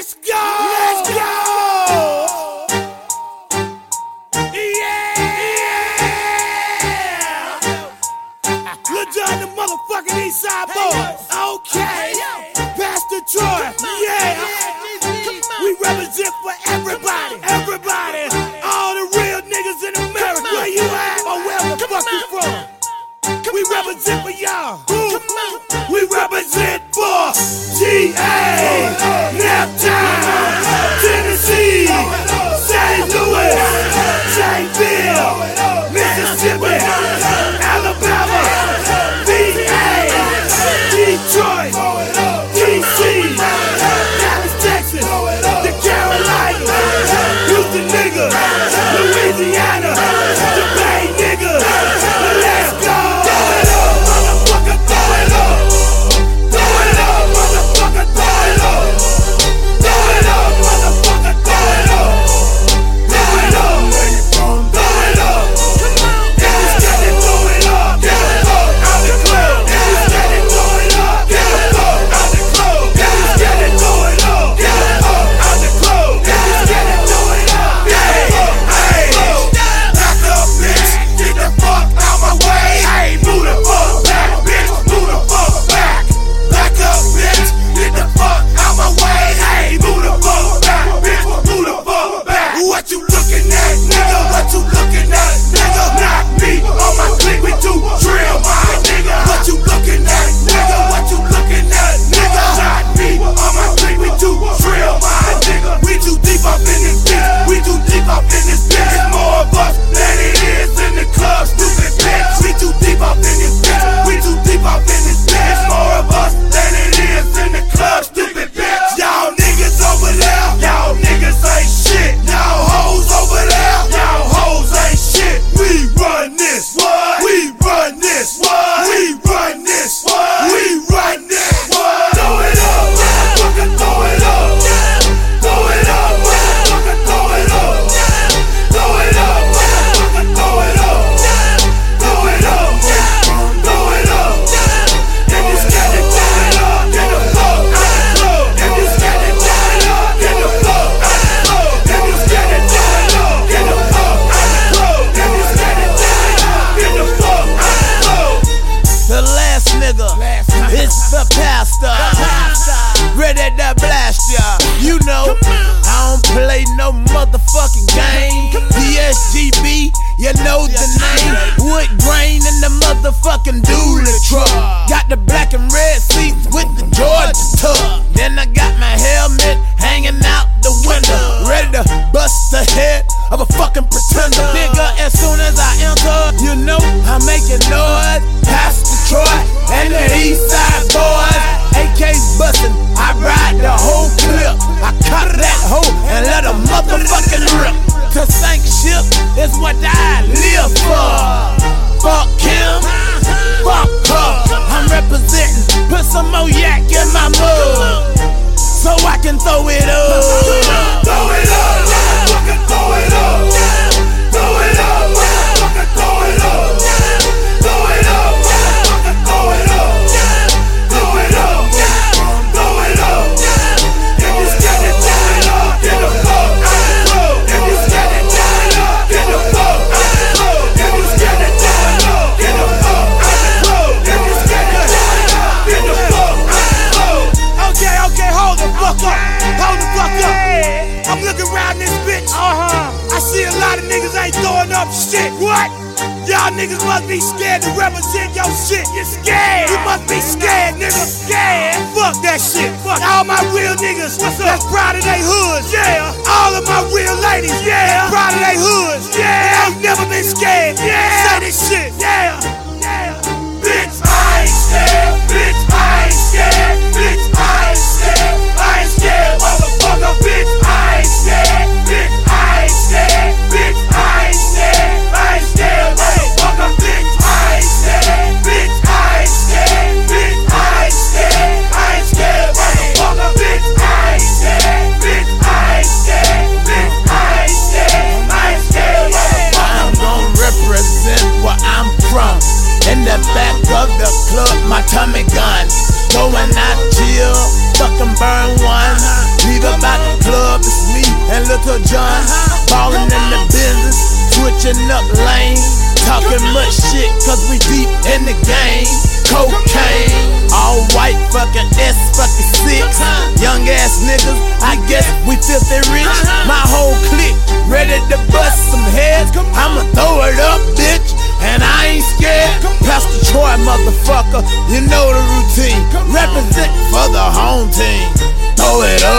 Let's go! Let's go! Yeah! Lil Jon, the motherfucking Eastside Boys. Okay. Pastor Troy. Yeah. We represent for everybody. Everybody. All the real niggas in America. Where you at? Or where the fuck you from? We represent for y'all. We represent for GA, Naptown, Tennessee, St. Louis, Jacksonville, Mississippi, Alabama, VA, Detroit, DC, Dallas, Texas, the Carolinas, Houston niggas, Louisiana, the Bay niggas. Let's go! It's the pastor, ready to blast ya. You know, I don't play no motherfucking game. DSGB, you know the name. Wood grain in the motherfucking dually truck. Got the black and red seats with the Georgia tuck. Then I got my helmet hanging out the window, ready to bust the head of a fucking pretender. Nigga, as soon as I enter, you know I'm making noise. Pastor Troy and the Eastside Boys, AK's bustin', I ride the whole clip. I caught that hoe and let a motherfucking rip. Cause sanctionship is what I live for. Fuck him, fuck her. I'm representing, put some more yak in my mug, so I can throw it up. Throw it up, motherfucker, throw it up. Throw it up, motherfucker, throw it up. Throw it up, motherfucker, throw it up. Throw it up, throw it up. If you scared to throw it up, get the fuck out the club. If you scared to throw it up, get the fuck out the club. If you scared to throw it up, get the fuck out the club. If you scared to throw it up, get the fuck out the club. Okay, hold the fuck up. Hold the fuck up. I'm looking around this bitch. I see a lot of niggas ain't throwing up shit. What? Y'all niggas must be scared to represent your shit. You're scared. You must be scared, nigga. Scared. Fuck that shit. Fuck all my real niggas. What's up? That's proud of they hoods. Yeah. All of my real ladies. Yeah. Proud of they hoods. Yeah. They ain't never been scared. Yeah. Say this shit. Yeah. Yeah. Bitch, I ain't scared. Bitch, I ain't scared. Bitch, I ain't scared. I ain't scared, motherfucker. Bitch, I ain't scared. Bitch, I ain't scared. Bitch, I ain't scared. I ain't scared, motherfucker. Bitch, I ain't scared. Bitch, I ain't scared. Bitch, I ain't scared. I ain't scared, motherfucker. Bitch, I ain't scared. Bitch, I ain't scared. Bitch, I ain't scared. I ain't scared, motherfucker. I'm gon' represent where I'm from. In the back of the club, my tummy Little John, ballin' in the business, switching up lanes, talking much shit cause we deep in the game. Cocaine, all white fucking S fucking 6. Young ass niggas, I guess we filthy rich. My whole clique ready to bust some heads. I'ma throw it up, bitch, and I ain't scared. Pastor Troy, motherfucker, you know the routine. Represent for the home team. Throw it up.